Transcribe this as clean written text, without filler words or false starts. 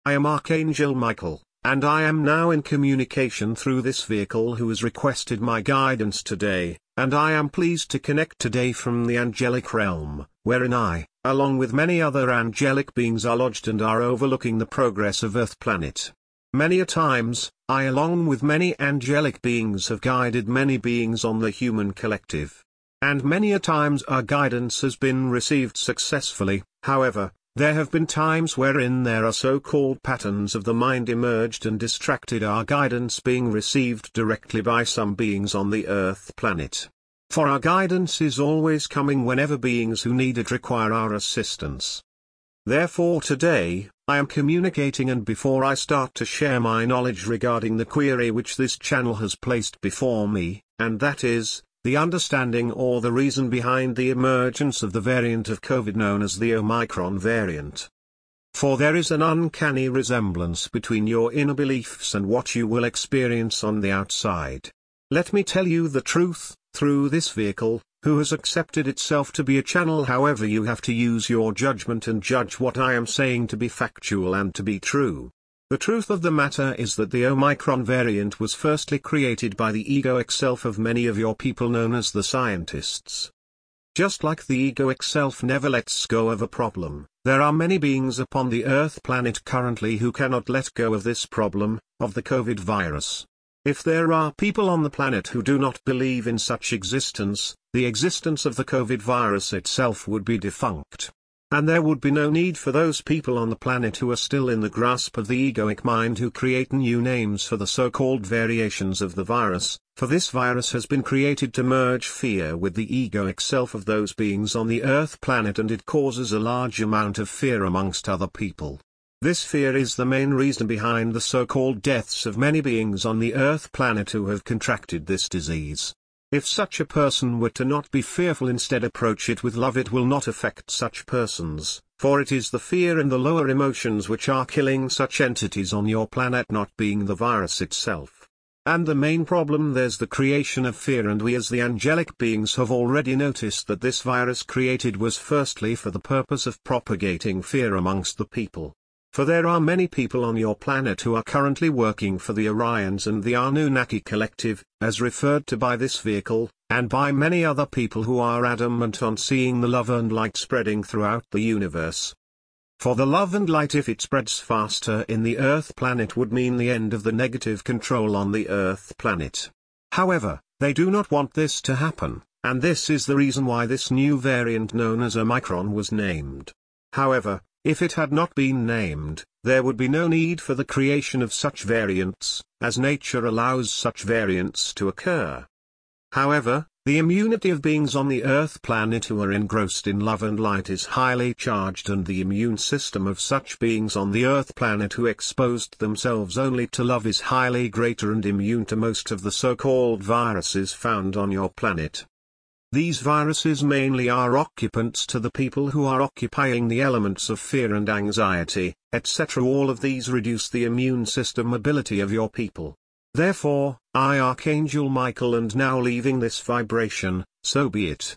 I am Archangel Michael, and I am now in communication through this vehicle who has requested my guidance today, and I am pleased to connect today from the angelic realm, wherein I, along with many other angelic beings are lodged and are overlooking the progress of Earth planet. Many a times, I along with many angelic beings have guided many beings on the human collective. And many a times our guidance has been received successfully. However, there have been times wherein there are so-called patterns of the mind emerged and distracted our guidance being received directly by some beings on the Earth planet. For our guidance is always coming whenever beings who need it require our assistance. Therefore today, I am communicating, and before I start to share my knowledge regarding the query which this channel has placed before me, and that is, the understanding or the reason behind the emergence of the variant of COVID known as the Omicron variant. For there is an uncanny resemblance between your inner beliefs and what you will experience on the outside. Let me tell you the truth, through this vehicle, who has accepted itself to be a channel. However, you have to use your judgment and judge what I am saying to be factual and to be true. The truth of the matter is that the Omicron variant was firstly created by the egoic self of many of your people known as the scientists. Just like the egoic self never lets go of a problem, there are many beings upon the Earth planet currently who cannot let go of this problem, of the COVID virus. If there are people on the planet who do not believe in such existence, the existence of the COVID virus itself would be defunct. And there would be no need for those people on the planet who are still in the grasp of the egoic mind who create new names for the so-called variations of the virus, for this virus has been created to merge fear with the egoic self of those beings on the Earth planet, and it causes a large amount of fear amongst other people. This fear is the main reason behind the so-called deaths of many beings on the Earth planet who have contracted this disease. If such a person were to not be fearful, instead approach it with love, it will not affect such persons, for it is the fear and the lower emotions which are killing such entities on your planet, not being the virus itself. And the main problem, there's the creation of fear, and we as the angelic beings have already noticed that this virus created was firstly for the purpose of propagating fear amongst the people. For there are many people on your planet who are currently working for the Orions and the Anunnaki collective, as referred to by this vehicle, and by many other people who are adamant on seeing the love and light spreading throughout the universe. For the love and light, if it spreads faster in the Earth planet, would mean the end of the negative control on the Earth planet. However, they do not want this to happen, and this is the reason why this new variant known as Omicron was named. However, if it had not been named, there would be no need for the creation of such variants, as nature allows such variants to occur. However, the immunity of beings on the Earth planet who are engrossed in love and light is highly charged, and the immune system of such beings on the Earth planet who exposed themselves only to love is highly greater and immune to most of the so-called viruses found on your planet. These viruses mainly are occupants to the people who are occupying the elements of fear and anxiety, etc. All of these reduce the immune system ability of your people. Therefore, I, Archangel Michael, and now leaving this vibration, so be it.